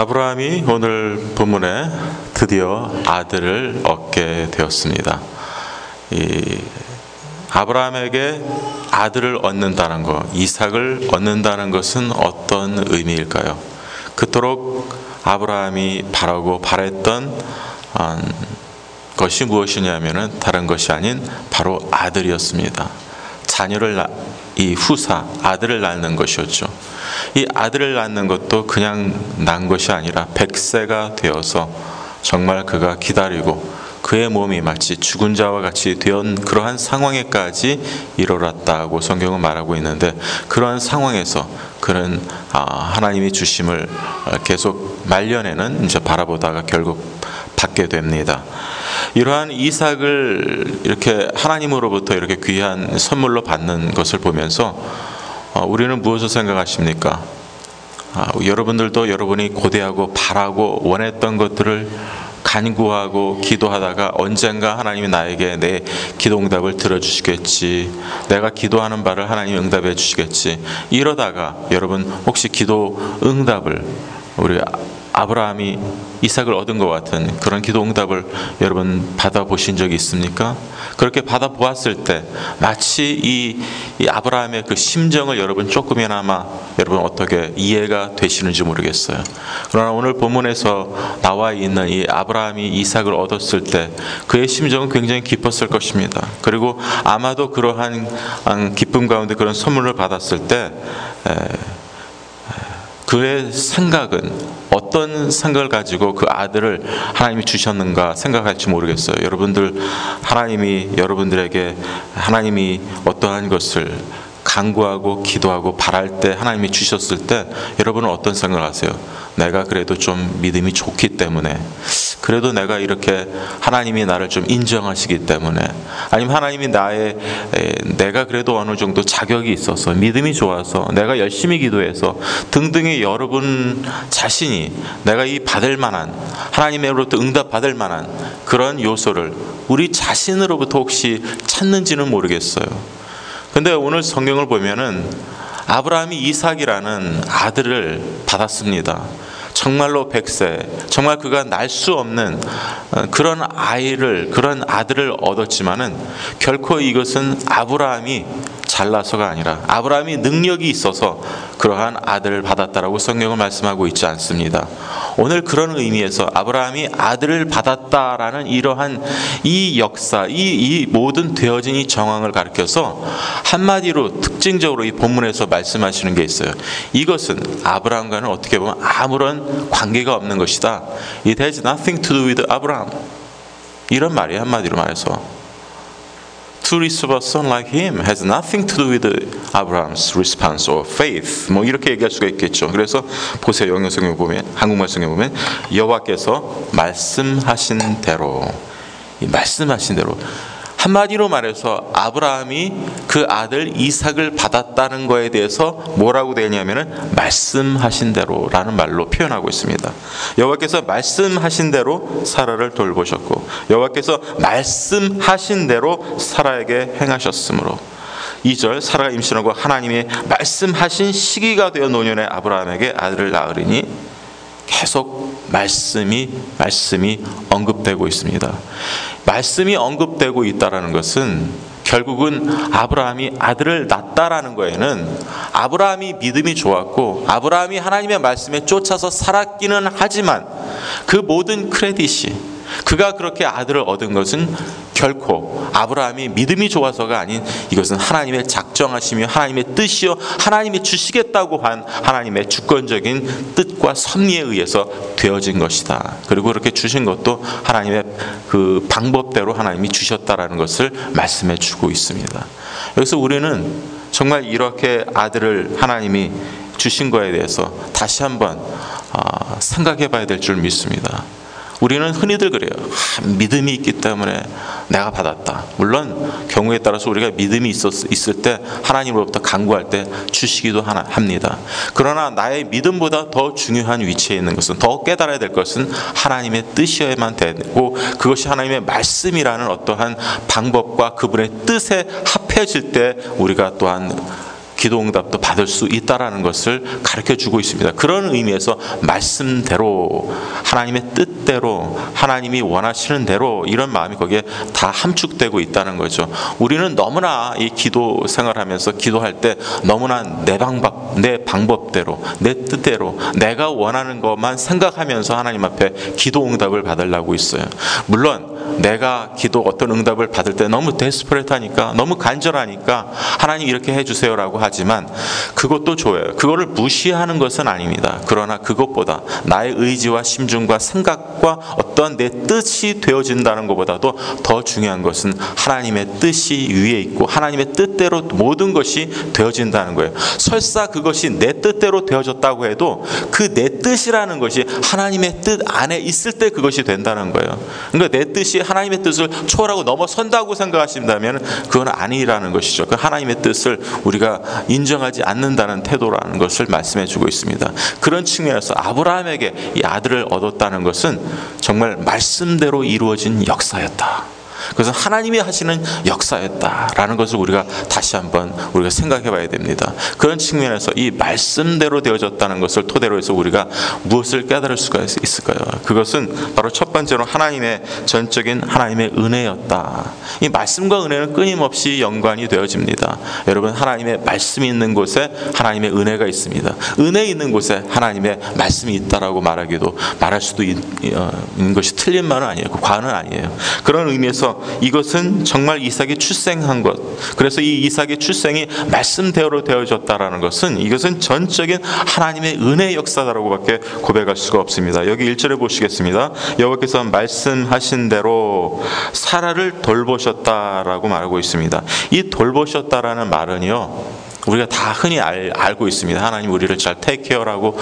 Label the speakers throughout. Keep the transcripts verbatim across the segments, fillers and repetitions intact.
Speaker 1: 아브라함이 오늘 본문에 드디어 아들을 얻게 되었습니다. 이 아브라함에게 아들을 얻는다는 것, 이삭을 얻는다는 것은 어떤 의미일까요? 그토록 아브라함이 바라고 바랬던 것이 무엇이냐면은 다른 것이 아닌 바로 아들이었습니다. 자녀를 낳, 이 후사 아들을 낳는 것이었죠. 이 아들을 낳는 것도 그냥 낳은 것이 아니라 백 세가 되어서 정말 그가 기다리고 그의 몸이 마치 죽은 자와 같이 된 그러한 상황에까지 이르렀다고 성경은 말하고 있는데, 그러한 상황에서 그는 하나님이 주심을 계속 말년에는 이제 바라보다가 결국 받게 됩니다. 이러한 이삭을 이렇게 하나님으로부터 이렇게 귀한 선물로 받는 것을 보면서 우리는 무엇을 생각하십니까? 여러분들도 여러분이 고대하고 바라고 원했던 것들을 간구하고 기도하다가 언젠가 하나님이 나에게 내 기도 응답을 들어주시겠지, 내가 기도하는 바를 하나님이 응답해 주시겠지, 이러다가 여러분 혹시 기도 응답을, 우리 아브라함이 이삭을 얻은 것 같은 그런 기도 응답을 여러분 받아보신 적이 있습니까? 그렇게 받아보았을 때 마치 이, 이 아브라함의 그 심정을 여러분 조금이나마 여러분 어떻게 이해가 되시는지 모르겠어요. 그러나 오늘 본문에서 나와 있는 이 아브라함이 이삭을 얻었을 때 그의 심정은 굉장히 기뻤을 것입니다. 그리고 아마도 그러한 기쁨 가운데 그런 선물을 받았을 때 에, 그의 생각은 어떤 생각을 가지고 그 아들을 하나님이 주셨는가 생각할지 모르겠어요. 여러분들, 하나님이 여러분들에게 하나님이 어떠한 것을 간구하고 기도하고 바랄 때 하나님이 주셨을 때 여러분은 어떤 생각을 하세요? 내가 그래도 좀 믿음이 좋기 때문에, 그래도 내가 이렇게 하나님이 나를 좀 인정하시기 때문에, 아니면 하나님이 나의 내가 그래도 어느 정도 자격이 있어서 믿음이 좋아서 내가 열심히 기도해서 등등의 여러분 자신이 내가 이 받을 만한 하나님으로부터 응답 받을 만한 그런 요소를 우리 자신으로부터 혹시 찾는지는 모르겠어요. 근데 오늘 성경을 보면은 아브라함이 이삭이라는 아들을 받았습니다. 정말로 백 세, 정말 그가 날 수 없는 그런 아이를, 그런 아들을 얻었지만은 결코 이것은 아브라함이 잘나서가 아니라 아브라함이 능력이 있어서 그러한 아들을 받았다라고 성경은 말씀하고 있지 않습니다. 오늘 그런 의미에서 아브라함이 아들을 받았다라는 이러한 이 역사, 이, 이 모든 되어진 이 정황을 가리켜서 한마디로 특징적으로 이 본문에서 말씀하시는 게 있어요. 이것은 아브라함과는 어떻게 보면 아무런 관계가 없는 것이다. It has nothing to do with Abraham. 이런 말이 한마디로 말해서 To receive a son like him has nothing to do with Abraham's response or faith. 뭐 이렇게 얘기할 수가 있겠죠. 그래서 보세요. 영어 성경 보면, 한국말 성경 보면 여호와께서 말씀하신 대로, 이 말씀하신 대로, 한마디로 말해서 아브라함이 그 아들 이삭을 받았다는 거에 대해서 뭐라고 되냐면은 말씀하신 대로라는 말로 표현하고 있습니다. 여호와께서 말씀하신 대로 사라를 돌보셨고 여호와께서 말씀하신 대로 사라에게 행하셨으므로, 이 절 사라가 임신하고 하나님의 말씀하신 시기가 되어 노년의 아브라함에게 아들을 낳으리니, 계속 말씀이 말씀이 언급되고 있습니다. 말씀이 언급되고 있다라는 것은 결국은 아브라함이 아들을 낳았다라는 거에는 아브라함이 믿음이 좋았고 아브라함이 하나님의 말씀에 쫓아서 살았기는 하지만 그 모든 크레딧이, 그가 그렇게 아들을 얻은 것은 결코 아브라함이 믿음이 좋아서가 아닌 이것은 하나님의 작정하시며 하나님의 뜻이요 하나님이 주시겠다고 한 하나님의 주권적인 뜻과 섭리에 의해서 되어진 것이다. 그리고 그렇게 주신 것도 하나님의 그 방법대로 하나님이 주셨다라는 것을 말씀해 주고 있습니다. 여기서 우리는 정말 이렇게 아들을 하나님이 주신 거에 대해서 다시 한번 생각해 봐야 될 줄 믿습니다. 우리는 흔히들 그래요. 아, 믿음이 있기 때문에 내가 받았다. 물론 경우에 따라서 우리가 믿음이 있었, 있을 때 하나님으로부터 간구할 때 주시기도 하나, 합니다. 그러나 나의 믿음보다 더 중요한 위치에 있는 것은, 더 깨달아야 될 것은 하나님의 뜻이어야만 되고, 그것이 하나님의 말씀이라는 어떠한 방법과 그분의 뜻에 합해질 때 우리가 또한 기도 응답도 받을 수 있다라는 것을 가르쳐 주고 있습니다. 그런 의미에서 말씀대로, 하나님의 뜻대로, 하나님이 원하시는 대로, 이런 마음이 거기에 다 함축되고 있다는 거죠. 우리는 너무나 이 기도 생활하면서 기도할 때 너무나 내 방법, 내 방법대로, 내 뜻대로, 내가 원하는 것만 생각하면서 하나님 앞에 기도 응답을 받으려고 있어요. 물론 내가 기도 어떤 응답을 받을 때 너무 데스퍼레이트하니까, 너무 간절하니까 하나님 이렇게 해주세요라고 하지만 그것도 좋아요. 그거를 무시하는 것은 아닙니다. 그러나 그것보다 나의 의지와 심중과 생각과 어떤 내 뜻이 되어진다는 것보다도 더 중요한 것은 하나님의 뜻이 위에 있고 하나님의 뜻대로 모든 것이 되어진다는 거예요. 설사 그것이 내 뜻대로 되어졌다고 해도 그 내 뜻이라는 것이 하나님의 뜻 안에 있을 때 그것이 된다는 거예요. 그러니까 내 뜻이 하나님의 뜻을 초월하고 넘어선다고 생각하신다면 그건 아니라는 것이죠. 그 하나님의 뜻을 우리가 인정하지 않는다는 태도라는 것을 말씀해 주고 있습니다. 그런 측면에서 아브라함에게 이 아들을 얻었다는 것은 정말 말씀대로 이루어진 역사였다. 그래서 하나님이 하시는 역사였다라는 것을 우리가 다시 한번 우리가 생각해 봐야 됩니다. 그런 측면에서 이 말씀대로 되어졌다는 것을 토대로 해서 우리가 무엇을 깨달을 수가 있을까요? 그것은 바로 첫 번째로 하나님의 전적인 하나님의 은혜였다. 이 말씀과 은혜는 끊임없이 연관이 되어집니다. 여러분, 하나님의 말씀이 있는 곳에 하나님의 은혜가 있습니다. 은혜 있는 곳에 하나님의 말씀이 있다라고 말하기도 말할 수도 있는 것이 틀린 말은 아니에요. 과언은 아니에요. 그런 의미에서 이것은 정말 이삭이 출생한 것, 그래서 이 이삭의 출생이 말씀대로 되어졌다라는 것은 이것은 전적인 하나님의 은혜의 역사다라고밖에 고백할 수가 없습니다. 여기 일 절에 보시겠습니다. 여호와께서 말씀하신 대로 사라를 돌보셨다라고 말하고 있습니다. 이 돌보셨다라는 말은요, 우리가 다 흔히 알, 알고 있습니다. 하나님 우리를 잘 테이크케어라고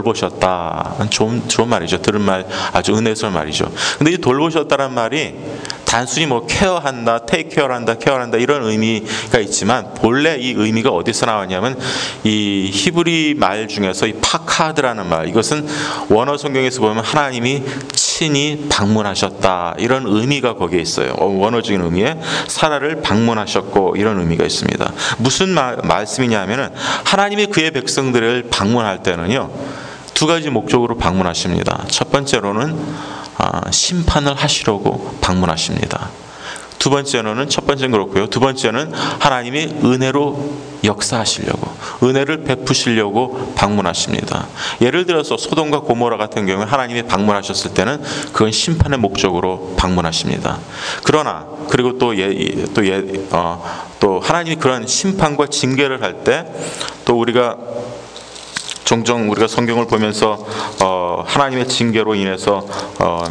Speaker 1: 돌보셨다. 좋은, 좋은 말이죠. 들은 말, 아주 은혜스러운 말이죠. 근데 이 돌보셨다는 말이 단순히 뭐 케어한다, 테이크케어한다, 케어한다 이런 의미가 있지만 본래 이 의미가 어디서 나왔냐면 이 히브리 말 중에서 이 파카드라는 말, 이것은 원어 성경에서 보면 하나님이 친히 방문하셨다 이런 의미가 거기에 있어요. 원어적인 의미에 사라를 방문하셨고 이런 의미가 있습니다. 무슨 말, 말씀이냐면은 하나님이 그의 백성들을 방문할 때는요, 두 가지 목적으로 방문하십니다. 첫 번째로는 심판을 하시려고 방문하십니다. 두 번째로는, 첫 번째는 그렇고요. 두 번째는 하나님이 은혜로 역사하시려고, 은혜를 베푸시려고 방문하십니다. 예를 들어서 소돔과 고모라 같은 경우에 하나님이 방문하셨을 때는 그건 심판의 목적으로 방문하십니다. 그러나 그리고 또 예, 또 예, 어, 또 하나님이 그런 심판과 징계를 할 때 또 우리가 종종 우리가 성경을 보면서 어, 하나님의 징계로 인해서 어,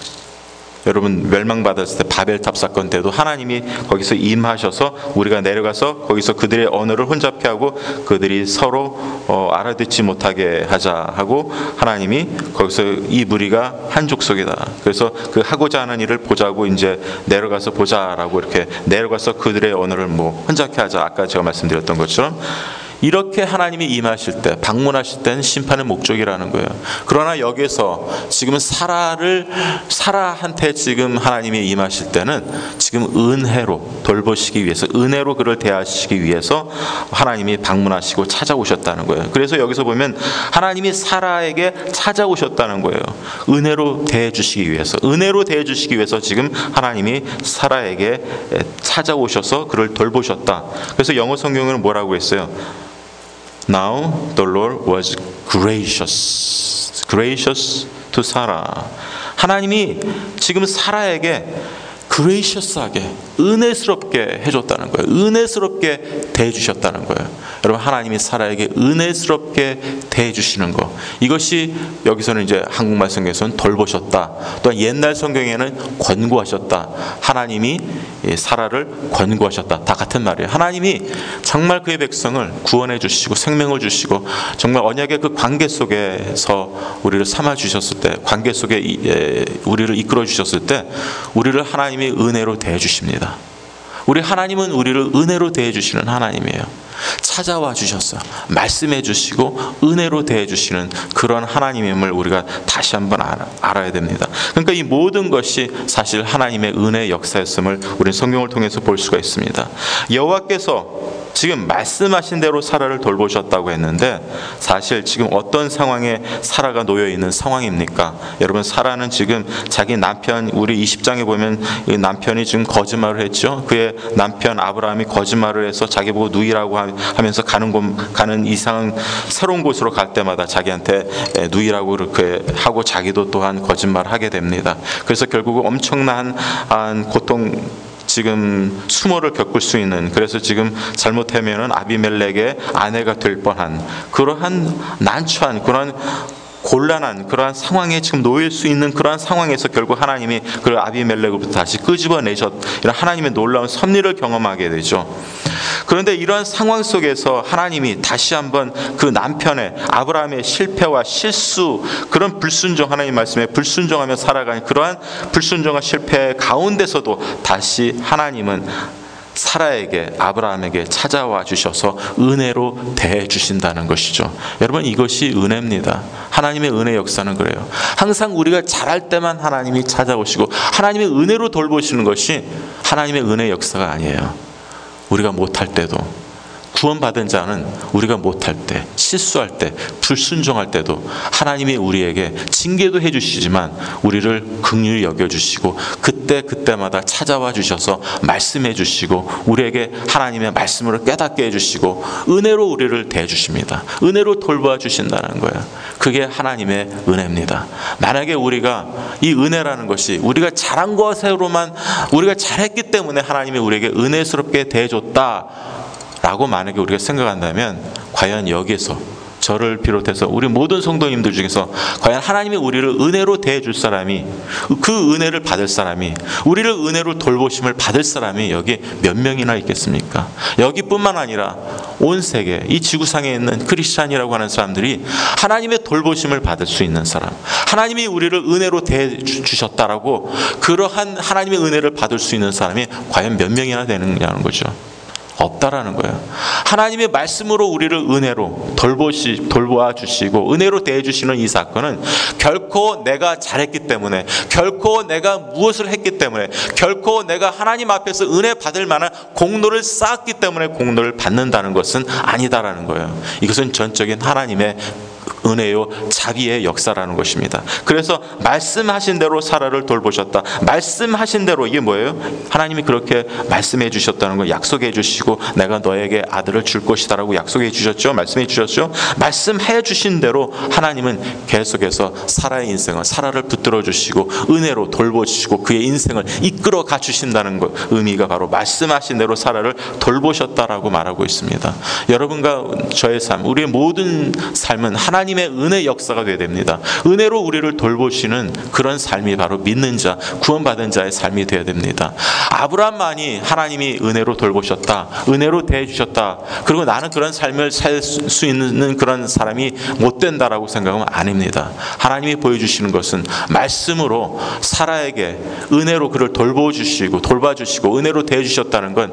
Speaker 1: 여러분 멸망받았을 때 바벨탑 사건 때도 하나님이 거기서 임하셔서 우리가 내려가서 거기서 그들의 언어를 혼잡케 하고 그들이 서로 어, 알아듣지 못하게 하자 하고 하나님이 거기서 이 무리가 한 족속이다. 그래서 그 하고자 하는 일을 보자고 이제 내려가서 보자라고 이렇게 내려가서 그들의 언어를 뭐 혼잡케 하자. 아까 제가 말씀드렸던 것처럼 이렇게 하나님이 임하실 때, 방문하실 때는 심판의 목적이라는 거예요. 그러나 여기서 지금 사라를, 사라한테 지금 하나님이 임하실 때는 지금 은혜로 돌보시기 위해서, 은혜로 그를 대하시기 위해서 하나님이 방문하시고 찾아오셨다는 거예요. 그래서 여기서 보면 하나님이 사라에게 찾아오셨다는 거예요. 은혜로 대해주시기 위해서, 은혜로 대해주시기 위해서 지금 하나님이 사라에게 찾아오셔서 그를 돌보셨다. 그래서 영어 성경은 뭐라고 했어요? Now the Lord was gracious, gracious to Sarah. 하나님이 지금 사라에게 그레이셔스하게, 은혜스럽게 해줬다는 거예요. 은혜스럽게 대해주셨다는 거예요. 여러분, 하나님이 사라에게 은혜스럽게 대해주시는 거, 이것이 여기서는 이제 한국말 성경에서는 돌보셨다. 또한 옛날 성경에는 권고하셨다. 하나님이 사라를 권고하셨다. 다 같은 말이에요. 하나님이 정말 그의 백성을 구원해 주시고 생명을 주시고 정말 언약의 그 관계 속에서 우리를 삼아 주셨을 때, 관계 속에 우리를 이끌어 주셨을 때 우리를 하나님이 은혜로 대해 주십니다. 우리 하나님은 우리를 은혜로 대해 주시는 하나님이에요. 찾아와 주셨어요. 말씀해 주시고 은혜로 대해 주시는 그런 하나님임을 우리가 다시 한번 알아, 알아야 됩니다. 그러니까 이 모든 것이 사실 하나님의 은혜의 역사였음을 우리는 성경을 통해서 볼 수가 있습니다. 여호와께서 지금 말씀하신 대로 사라를 돌보셨다고 했는데 사실 지금 어떤 상황에 사라가 놓여 있는 상황입니까? 여러분, 사라는 지금 자기 남편, 우리 이십 장에 보면 이 남편이 지금 거짓말을 했죠. 그의 남편 아브라함이 거짓말을 해서 자기 보고 누이라고 하면서 가는 곳, 가는 이상 새로운 곳으로 갈 때마다 자기한테 누이라고 그렇게 하고 자기도 또한 거짓말을 하게 됩니다. 그래서 결국 엄청난 고통, 지금 수모를 겪을 수 있는, 그래서 지금 잘못하면은 아비멜렉의 아내가 될 뻔한 그러한 난처한, 그러한 곤란한 그러한 상황에 지금 놓일 수 있는 그러한 상황에서 결국 하나님이 그 아비멜렉으로부터 다시 끄집어내셨, 이런 하나님의 놀라운 섭리를 경험하게 되죠. 그런데 이러한 상황 속에서 하나님이 다시 한번 그 남편의 아브라함의 실패와 실수, 그런 불순종, 하나님 말씀에 불순종하며 살아가는 그러한 불순종과 실패 가운데서도 다시 하나님은 사라에게, 아브라함에게 찾아와 주셔서 은혜로 대해 주신다는 것이죠. 여러분, 이것이 은혜입니다. 하나님의 은혜 역사는 그래요. 항상 우리가 잘할 때만 하나님이 찾아오시고 하나님의 은혜로 돌보시는 것이 하나님의 은혜 역사가 아니에요. 우리가 못할 때도, 구원받은 자는 우리가 못할 때, 실수할 때, 불순종할 때도 하나님이 우리에게 징계도 해주시지만 우리를 긍휼히 여겨주시고 그때 그때마다 찾아와 주셔서 말씀해 주시고 우리에게 하나님의 말씀으로 깨닫게 해주시고 은혜로 우리를 대해주십니다. 은혜로 돌봐 주신다는 거예요. 그게 하나님의 은혜입니다. 만약에 우리가 이 은혜라는 것이 우리가 잘한 것으로만, 우리가 잘했기 때문에 하나님이 우리에게 은혜스럽게 대해줬다 라고 만약에 우리가 생각한다면, 과연 여기에서 저를 비롯해서 우리 모든 성도님들 중에서 과연 하나님이 우리를 은혜로 대해줄 사람이, 그 은혜를 받을 사람이, 우리를 은혜로 돌보심을 받을 사람이 여기 몇 명이나 있겠습니까? 여기뿐만 아니라 온 세계, 이 지구상에 있는 크리스찬이라고 하는 사람들이 하나님의 돌보심을 받을 수 있는 사람, 하나님이 우리를 은혜로 대해주셨다라고 그러한 하나님의 은혜를 받을 수 있는 사람이 과연 몇 명이나 되느냐는 거죠. 없다라는 거예요. 하나님의 말씀으로 우리를 은혜로 돌보시, 돌보아 주시고 은혜로 대해 주시는 이 사건은 결코 내가 잘했기 때문에, 결코 내가 무엇을 했기 때문에, 결코 내가 하나님 앞에서 은혜 받을 만한 공로를 쌓았기 때문에 공로를 받는다는 것은 아니다라는 거예요. 이것은 전적인 하나님의 은혜요 자비의 역사라는 것입니다. 그래서 말씀하신 대로 사라를 돌보셨다. 말씀하신 대로, 이게 뭐예요? 하나님이 그렇게 말씀해 주셨다는 걸 약속해 주시고 내가 너에게 아들을 줄 것이다라고 약속해 주셨죠. 말씀해 주셨죠. 말씀해 주신 대로 하나님은 계속해서 사라의 인생을, 사라를 붙들어 주시고 은혜로 돌보시고 그의 인생을 이끌어 가 주신다는 것, 의미가 바로 말씀하신 대로 사라를 돌보셨다라고 말하고 있습니다. 여러분과 저의 삶, 우리의 모든 삶은 하나님 하나님의 은혜 역사가 되어야 됩니다. 은혜로 우리를 돌보시는 그런 삶이 바로 믿는 자, 구원받은 자의 삶이 되어야 됩니다. 아브라함만이 하나님이 은혜로 돌보셨다, 은혜로 대해주셨다, 그리고 나는 그런 삶을 살 수 있는 그런 사람이 못 된다라고 생각하면 아닙니다. 하나님이 보여주시는 것은 말씀으로 사라에게 은혜로 그를 돌보주시고 돌봐주시고 은혜로 대해주셨다는 건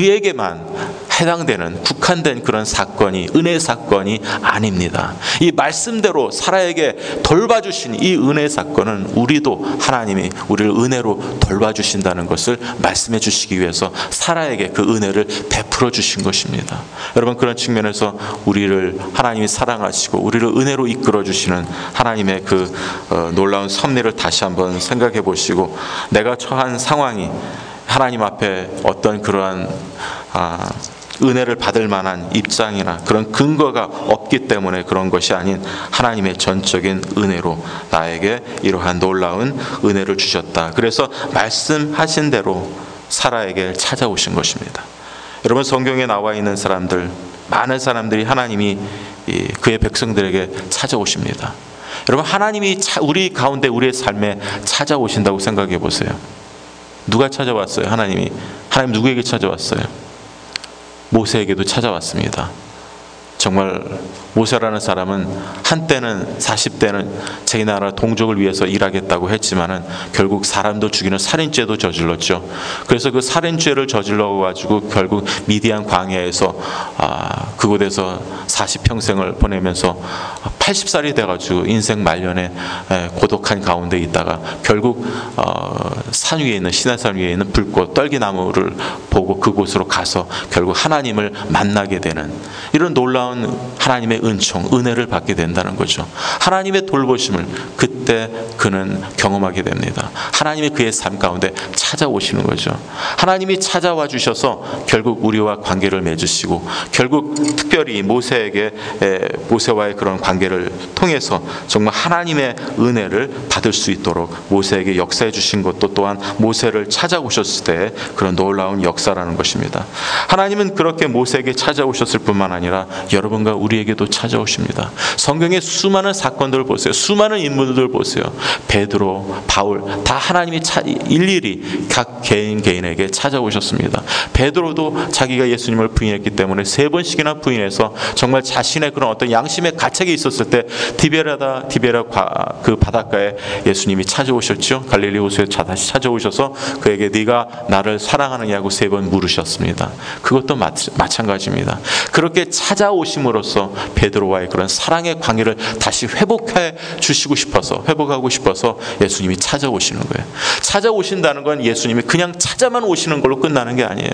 Speaker 1: 그에게만 해당되는, 국한된 그런 사건이, 은혜 사건이 아닙니다. 이 말씀대로 사라에게 돌봐주신 이 은혜 사건은 우리도 하나님이 우리를 은혜로 돌봐주신다는 것을 말씀해 주시기 위해서 사라에게 그 은혜를 베풀어 주신 것입니다. 여러분, 그런 측면에서 우리를 하나님이 사랑하시고 우리를 은혜로 이끌어 주시는 하나님의 그 어, 놀라운 섭리를 다시 한번 생각해 보시고, 내가 처한 상황이 하나님 앞에 어떤 그러한 아, 은혜를 받을 만한 입장이나 그런 근거가 없기 때문에 그런 것이 아닌 하나님의 전적인 은혜로 나에게 이러한 놀라운 은혜를 주셨다. 그래서 말씀하신 대로 사라에게 찾아오신 것입니다. 여러분, 성경에 나와 있는 사람들, 많은 사람들이 하나님이 그의 백성들에게 찾아오십니다. 여러분, 하나님이 우리 가운데 우리의 삶에 찾아오신다고 생각해 보세요. 누가 찾아왔어요? 하나님이. 하나님 누구에게 찾아왔어요? 모세에게도 찾아왔습니다. 정말 모세라는 사람은 한때는 사십 대는 자기 나라 동족을 위해서 일하겠다고 했지만은 결국 사람도 죽이는 살인죄도 저질렀죠. 그래서 그 살인죄를 저질러 가지고 결국 미디안 광야에서 아, 그곳에서 사십 평생을 보내면서 팔십 살이 돼 가지고 인생 말년에 에, 고독한 가운데 있다가 결국 어, 산 위에 있는 시내산 위에 있는 불꽃 떨기나무를 보고 그곳으로 가서 결국 하나님을 만나게 되는 이런 놀라운 하나님의 은총, 은혜를 받게 된다는 거죠. 하나님의 돌보심을 그때 그는 경험하게 됩니다. 하나님이 그의 삶 가운데 찾아오시는 거죠. 하나님이 찾아와 주셔서 결국 우리와 관계를 맺으시고 결국 특별히 모세에게 모세와의 그런 관계를 통해서 정말 하나님의 은혜를 받을 수 있도록 모세에게 역사해 주신 것도 또한 모세를 찾아오셨을 때 그런 놀라운 역사라는 것입니다. 하나님은 그렇게 모세에게 찾아오셨을 뿐만 아니라 여러분과 우리에게도 찾아오십니다. 성경의 수많은 사건들을 보세요. 수많은 인물들 보세요. 베드로, 바울 다 하나님이 차, 일일이 각 개인 개인에게 찾아오셨습니다. 베드로도 자기가 예수님을 부인했기 때문에 세 번씩이나 부인해서 정말 자신의 그런 어떤 양심의 가책이 있었을 때 디베라다 디베라 그 바닷가에 예수님이 찾아오셨죠. 갈릴리 호수에 다시 찾아오셔서 그에게 네가 나를 사랑하느냐고 세 번 물으셨습니다. 그것도 마찬가지입니다. 그렇게 찾아오심으로써 베드로와의 그런 사랑의 관계를 다시 회복해 주시고 싶어서 회복하고 싶어서 예수님이 찾아오시는 거예요. 찾아오신다는 건 예수님이 그냥 찾아만 오시는 걸로 끝나는 게 아니에요.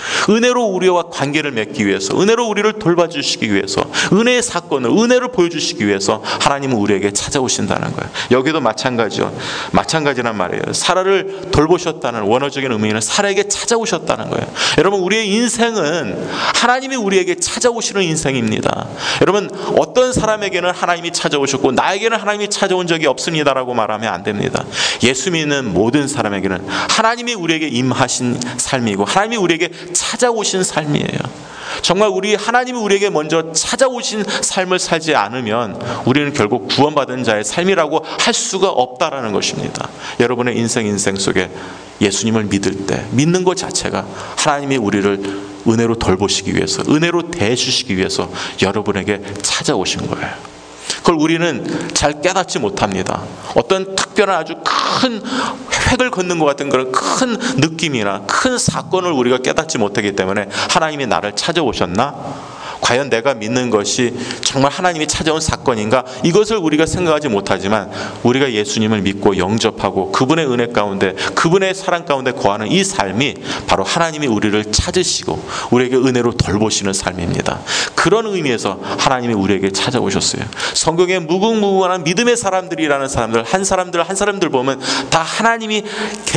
Speaker 1: 은혜로 우리와 관계를 맺기 위해서, 은혜로 우리를 돌봐주시기 위해서, 은혜의 사건을, 은혜를 보여주시기 위해서 하나님은 우리에게 찾아오신다는 거예요. 여기도 마찬가지요. 마찬가지란 말이에요. 사라를 돌보셨다는 원어적인 의미는 사라에게 찾아오셨다는 거예요. 여러분, 우리의 인생은 하나님이 우리에게 찾아오시는 인생입니다. 여러분, 어떤 사람에게는 하나님이 찾아오셨고 나에게는 하나님이 찾아온 적이 없습니다라고 말하면 안 됩니다. 예수 믿는 모든 사람에게는 하나님이 우리에게 임하신 삶이고 하나님이 우리에게 찾아오신 삶이에요. 정말 우리 하나님이 우리에게 먼저 찾아오신 삶을 살지 않으면 우리는 결국 구원받은 자의 삶이라고 할 수가 없다라는 것입니다. 여러분의 인생 인생 속에 예수님을 믿을 때 믿는 것 자체가 하나님이 우리를 은혜로 돌보시기 위해서, 은혜로 대해주시기 위해서 여러분에게 찾아오신 거예요. 그걸 우리는 잘 깨닫지 못합니다. 어떤 특별한 아주 큰 획을 걷는 것 같은 그런 큰 느낌이나 큰 사건을 우리가 깨닫지 못하기 때문에 하나님이 나를 찾아오셨나? 과연 내가 믿는 것이 정말 하나님이 찾아온 사건인가? 이것을 우리가 생각하지 못하지만 우리가 예수님을 믿고 영접하고 그분의 은혜 가운데 그분의 사랑 가운데 거하는 이 삶이 바로 하나님이 우리를 찾으시고 우리에게 은혜로 돌보시는 삶입니다. 그런 의미에서 하나님이 우리에게 찾아오셨어요. 성경에 무궁무진한 믿음의 사람들이라는 사람들, 한 사람들 한 사람들 보면 다 하나님이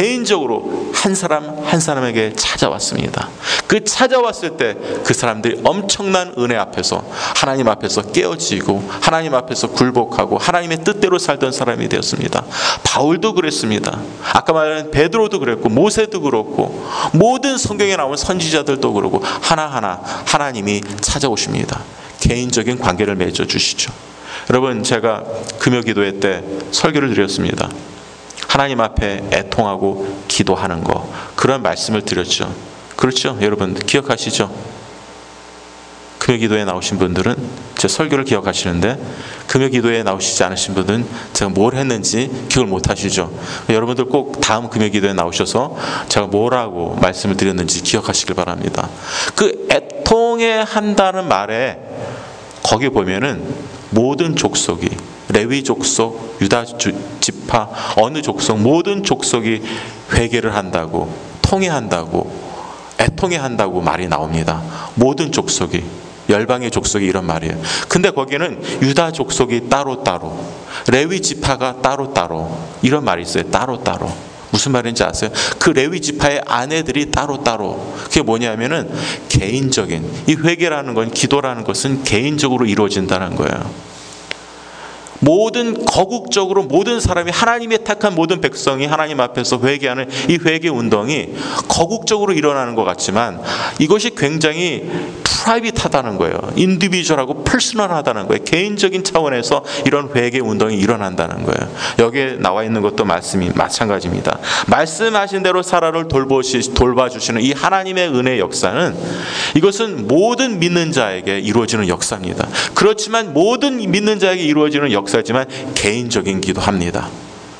Speaker 1: 개인적으로 한 사람 한 사람에게 찾아왔습니다. 그 찾아왔을 때 그 사람들이 엄청난 은혜 앞에서 하나님 앞에서 깨어지고 하나님 앞에서 굴복하고 하나님의 뜻대로 살던 사람이 되었습니다. 바울도 그랬습니다. 아까 말한 베드로도 그랬고 모세도 그렇고 모든 성경에 나온 선지자들도 그러고 하나하나 하나님이 찾아오십니다. 개인적인 관계를 맺어주시죠. 여러분, 제가 금요 기도회 때 설교를 드렸습니다. 하나님 앞에 애통하고 기도하는 거, 그런 말씀을 드렸죠. 그렇죠? 여러분 기억하시죠? 금요 기도에 나오신 분들은 제 설교를 기억하시는데 금요 기도에 나오시지 않으신 분들은 제가 뭘 했는지 기억을 못 하시죠. 여러분들 꼭 다음 금요 기도에 나오셔서 제가 뭐라고 말씀을 드렸는지 기억하시길 바랍니다. 그 애통해 한다는 말에 거기 보면은 모든 족속이, 레위 족속, 유다 지파, 어느 족속, 모든 족속이 회개를 한다고, 통회한다고, 애통해한다고 말이 나옵니다. 모든 족속이, 열방의 족속이 이런 말이에요. 근데 거기는 유다 족속이 따로따로, 레위 지파가 따로따로 이런 말이 있어요. 따로따로. 무슨 말인지 아세요? 그 레위 지파의 아내들이 따로따로. 그게 뭐냐면은 개인적인, 이 회개라는 건, 기도라는 것은 개인적으로 이루어진다는 거예요. 모든 거국적으로 모든 사람이, 하나님의 택한 모든 백성이 하나님 앞에서 회개하는 이 회개 운동이 거국적으로 일어나는 것 같지만 이것이 굉장히 프라이빗하다는 거예요. 인디비주얼하고 퍼스널하다는 거예요. 개인적인 차원에서 이런 회개 운동이 일어난다는 거예요. 여기에 나와 있는 것도 말씀이 마찬가지입니다. 말씀하신 대로 사라를 돌보시, 돌봐주시는 이 하나님의 은혜의 역사는, 이것은 모든 믿는 자에게 이루어지는 역사입니다. 그렇지만 모든 믿는 자에게 이루어지는 역사지만 개인적이기도 합니다.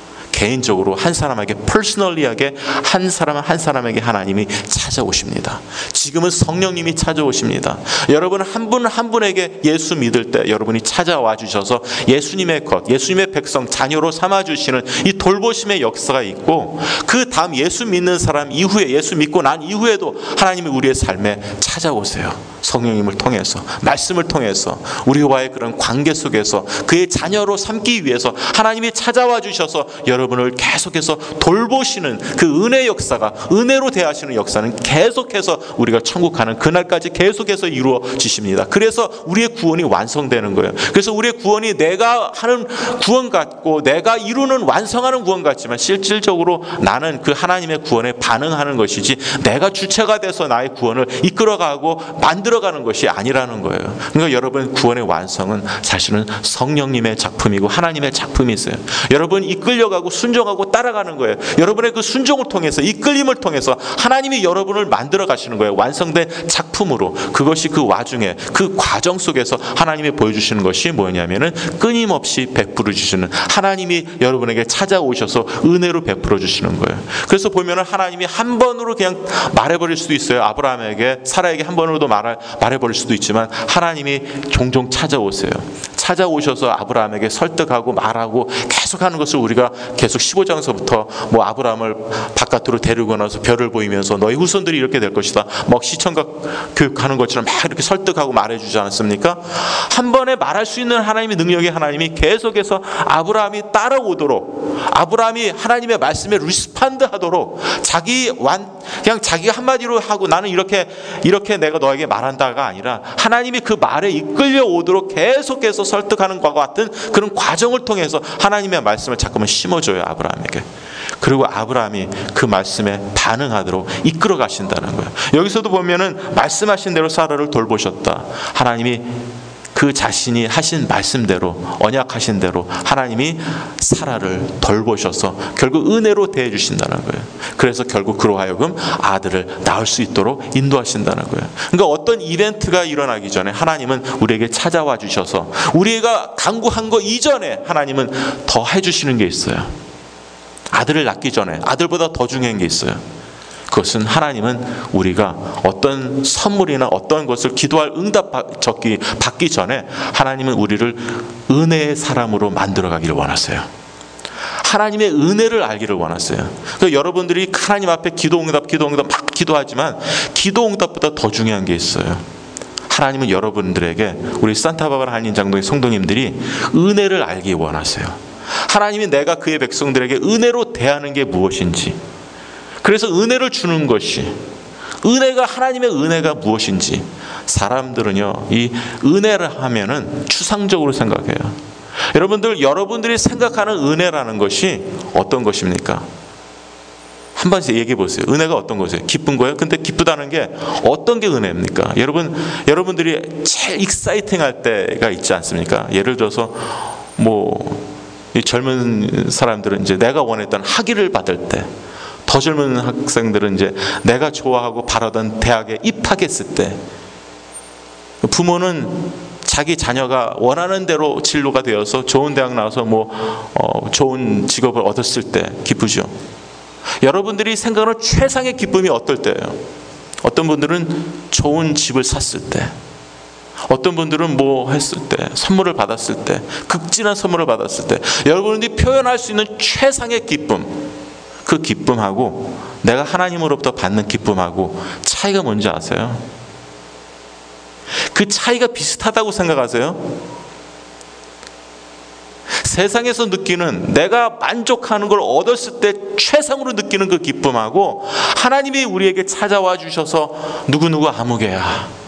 Speaker 1: 개인적으로 한 사람에게, 퍼스널리하게 한 사람 한 사람에게 하나님이 찾아오십니다. 지금은 성령님이 찾아오십니다. 여러분 한 분 한 분에게 예수 믿을 때 여러분이 찾아와 주셔서 예수님의 것, 예수님의 백성, 자녀로 삼아주시는 이 돌보심의 역사가 있고, 그 다음 예수 믿는 사람 이후에, 예수 믿고 난 이후에도 하나님이 우리의 삶에 찾아오세요. 성령님을 통해서, 말씀을 통해서, 우리와의 그런 관계 속에서 그의 자녀로 삼기 위해서 하나님이 찾아와 주셔서 여러분을 계속해서 돌보시는 그 은혜 역사가, 은혜로 대하시는 역사는 계속해서 우리가 천국 가는 그날까지 계속해서 이루어지십니다. 그래서 우리의 구원이 완성되는 거예요. 그래서 우리의 구원이 내가 하는 구원 같고 내가 이루는, 완성하는 구원 같지만 실질적으로 나는 그 하나님의 구원에 반응하는 것이지 내가 주체가 돼서 나의 구원을 이끌어가고 만들어가는 것이 아니라는 거예요. 그러니까 여러분 구원의 완성은 사실은 성령님의 작품이고 하나님의 작품이세요. 여러분 이끌려가고 순종하고 따라가는 거예요. 여러분의 그 순종을 통해서, 이끌림을 통해서 하나님이 여러분을 만들어 가시는 거예요. 완성된 작품으로. 그것이 그 와중에, 그 과정 속에서 하나님이 보여주시는 것이 뭐냐면은 끊임없이 베풀어 주시는, 하나님이 여러분에게 찾아오셔서 은혜로 베풀어 주시는 거예요. 그래서 보면은 하나님이 한 번으로 그냥 말해버릴 수도 있어요. 아브라함에게, 사라에게 한 번으로도 말, 말해버릴 수도 있지만 하나님이 종종 찾아오세요. 찾아오셔서 아브라함에게 설득하고 말하고 계속하는 것을 우리가 계속 십오 장서부터 뭐 아브라함을 바깥으로 데리고 나서 별을 보이면서 너희 후손들이 이렇게 될 것이다, 막 시청각 교육하는 것처럼 막 이렇게 설득하고 말해주지 않았습니까? 한 번에 말할 수 있는 하나님의 능력의 하나님이 계속해서 아브라함이 따라오도록, 아브라함이 하나님의 말씀에 리스판드 하도록, 자기 완 그냥 자기가 한마디로 하고 나는 이렇게 이렇게 내가 너에게 말한다가 아니라 하나님이 그 말에 이끌려 오도록 계속해서 설득하는 것과 같은 그런 과정을 통해서 하나님의 말씀을 자꾸만 심어줘요, 아브라함에게. 그리고 아브라함이 그 말씀에 반응하도록 이끌어 가신다는 거예요. 여기서도 보면은 말씀하신 대로 사라를 돌보셨다. 하나님이 그 자신이 하신 말씀대로, 언약하신 대로 하나님이 사라를 돌보셔서 결국 은혜로 대해 주신다는 거예요. 그래서 결국 그로 하여금 아들을 낳을 수 있도록 인도하신다는 거예요. 그러니까 어떤 이벤트가 일어나기 전에 하나님은 우리에게 찾아와 주셔서 우리가 간구한 거 이전에 하나님은 더 해주시는 게 있어요. 아들을 낳기 전에 아들보다 더 중요한 게 있어요. 그것은 하나님은 우리가 어떤 선물이나 어떤 것을 기도할 응답 적기 받기 전에 하나님은 우리를 은혜의 사람으로 만들어 가기를 원하세요. 하나님의 은혜를 알기를 원하세요. 그러니까 여러분들이 하나님 앞에 기도 응답 기도 응답 막 기도하지만 기도 응답보다 더 중요한 게 있어요. 하나님은 여러분들에게, 우리 산타바바라 한인 장로의 성도님들이 은혜를 알기 원하세요. 하나님이 내가 그의 백성들에게 은혜로 대하는 게 무엇인지, 그래서 은혜를 주는 것이, 은혜가, 하나님의 은혜가 무엇인지, 사람들은요 이 은혜를 하면은 추상적으로 생각해요. 여러분들 여러분들이 생각하는 은혜라는 것이 어떤 것입니까? 한 번씩 얘기해 보세요. 은혜가 어떤 것이에요? 기쁜 거예요? 근데 기쁘다는 게 어떤 게 은혜입니까? 여러분 여러분들이 제일 익사이팅할 때가 있지 않습니까? 예를 들어서 뭐 이 젊은 사람들은 이제 내가 원했던 학위를 받을 때, 더 젊은 학생들은 이제 내가 좋아하고 바라던 대학에 입학했을 때, 부모는 자기 자녀가 원하는 대로 진로가 되어서 좋은 대학 나와서 뭐 어, 좋은 직업을 얻었을 때 기쁘죠. 여러분들이 생각하는 최상의 기쁨이 어떨 때예요? 어떤 분들은 좋은 집을 샀을 때, 어떤 분들은 뭐 했을 때, 선물을 받았을 때, 극진한 선물을 받았을 때, 여러분들이 표현할 수 있는 최상의 기쁨, 그 기쁨하고 내가 하나님으로부터 받는 기쁨하고 차이가 뭔지 아세요? 그 차이가 비슷하다고 생각하세요? 세상에서 느끼는, 내가 만족하는 걸 얻었을 때 최상으로 느끼는 그 기쁨하고 하나님이 우리에게 찾아와 주셔서 누구누구 아무개야,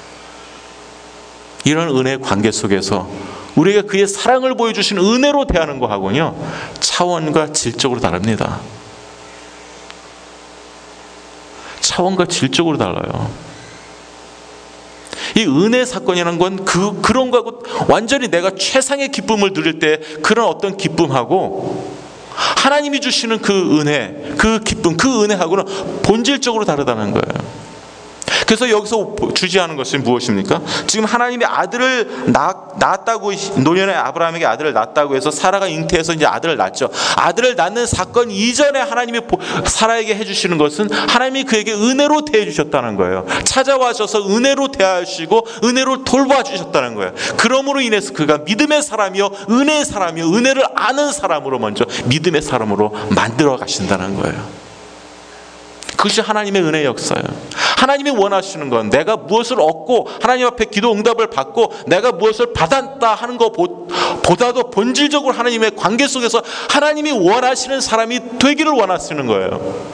Speaker 1: 이런 은혜의 관계 속에서 우리에게 그의 사랑을 보여주신 은혜로 대하는 거하고는요 차원과 질적으로 다릅니다. 차원과 질적으로 달라요. 이 은혜 사건이라는 건 그, 그런 거하고 완전히 내가 최상의 기쁨을 누릴 때 그런 어떤 기쁨하고 하나님이 주시는 그 은혜, 그 기쁨, 그 은혜하고는 본질적으로 다르다는 거예요. 그래서 여기서 주지하는 것은 무엇입니까? 지금 하나님이 아들을 낳았다고, 노년에 아브라함에게 아들을 낳았다고 해서 사라가 잉태해서 이제 아들을 낳죠. 아들을 낳는 사건 이전에 하나님이 사라에게 해주시는 것은 하나님이 그에게 은혜로 대해주셨다는 거예요. 찾아와셔서 은혜로 대하시고 은혜로 돌봐주셨다는 거예요. 그러므로 인해서 그가 믿음의 사람이요 은혜의 사람이요 은혜를 아는 사람으로 먼저 믿음의 사람으로 만들어 가신다는 거예요. 그것이 하나님의 은혜의 역사예요. 하나님이 원하시는 건 내가 무엇을 얻고 하나님 앞에 기도 응답을 받고 내가 무엇을 받았다 하는 것보다도 본질적으로 하나님의 관계 속에서 하나님이 원하시는 사람이 되기를 원하시는 거예요.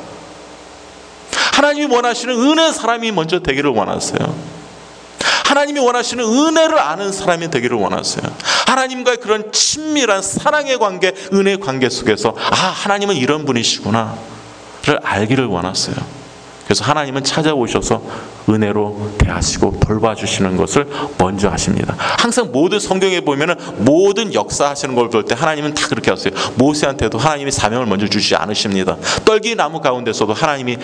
Speaker 1: 하나님이 원하시는 은혜의 사람이 먼저 되기를 원하세요. 하나님이 원하시는 은혜를 아는 사람이 되기를 원하세요. 하나님과의 그런 친밀한 사랑의 관계, 은혜의 관계 속에서 아, 하나님은 이런 분이시구나 를 알기를 원하세요. 그래서 하나님은 찾아오셔서 은혜로 대하시고 돌봐주시는 것을 먼저 하십니다. 항상 모든 성경에 보면은 모든 역사하시는 걸 볼 때 하나님은 다 그렇게 하세요. 모세한테도 하나님이 사명을 먼저 주시지 않으십니다. 떨기나무 가운데서도 하나님이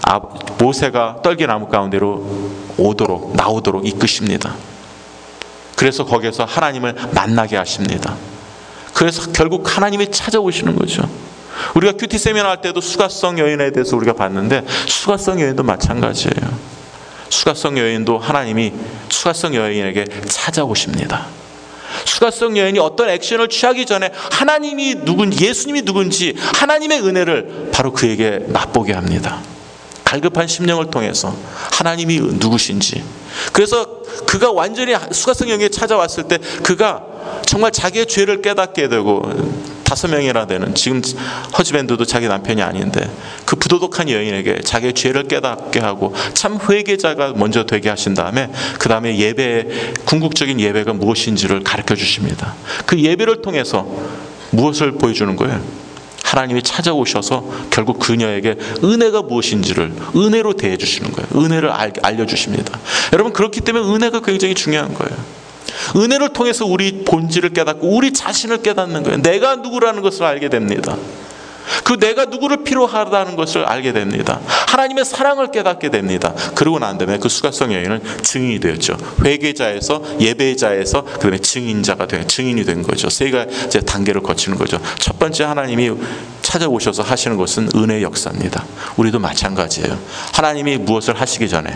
Speaker 1: 모세가 떨기나무 가운데로 오도록 나오도록 이끄십니다. 그래서 거기에서 하나님을 만나게 하십니다. 그래서 결국 하나님이 찾아오시는 거죠. 우리가 큐티 세미나 할 때도 수가성 여인에 대해서 우리가 봤는데 수가성 여인도 마찬가지예요. 수가성 여인도 하나님이 수가성 여인에게 찾아오십니다. 수가성 여인이 어떤 액션을 취하기 전에 하나님이 누군지, 예수님이 누군지 하나님의 은혜를 바로 그에게 맛보게 합니다. 갈급한 심령을 통해서 하나님이 누구신지. 그래서 그가 완전히 수가성 여인에게 찾아왔을 때 그가 정말 자기의 죄를 깨닫게 되고, 다섯 명이나 되는, 지금 허즈밴드도 자기 남편이 아닌데 그 부도덕한 여인에게 자기의 죄를 깨닫게 하고 참 회개자가 먼저 되게 하신 다음에 그 다음에 예배, 궁극적인 예배가 무엇인지를 가르쳐 주십니다. 그 예배를 통해서 무엇을 보여주는 거예요? 하나님이 찾아오셔서 결국 그녀에게 은혜가 무엇인지를 은혜로 대해 주시는 거예요. 은혜를 알려주십니다. 여러분, 그렇기 때문에 은혜가 굉장히 중요한 거예요. 은혜를 통해서 우리 본질을 깨닫고 우리 자신을 깨닫는 거예요. 내가 누구라는 것을 알게 됩니다. 그 내가 누구를 필요하다는 것을 알게 됩니다. 하나님의 사랑을 깨닫게 됩니다. 그러고 난 다음에 그 수가성 여인은 증인이 되었죠. 회개자에서 예배자에서 그다음에 증인자가 된, 증인이 된 거죠. 세 가지 단계를 거치는 거죠. 첫 번째, 하나님이 찾아오셔서 하시는 것은 은혜의 역사입니다. 우리도 마찬가지예요. 하나님이 무엇을 하시기 전에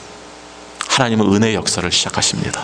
Speaker 1: 하나님은 은혜의 역사를 시작하십니다.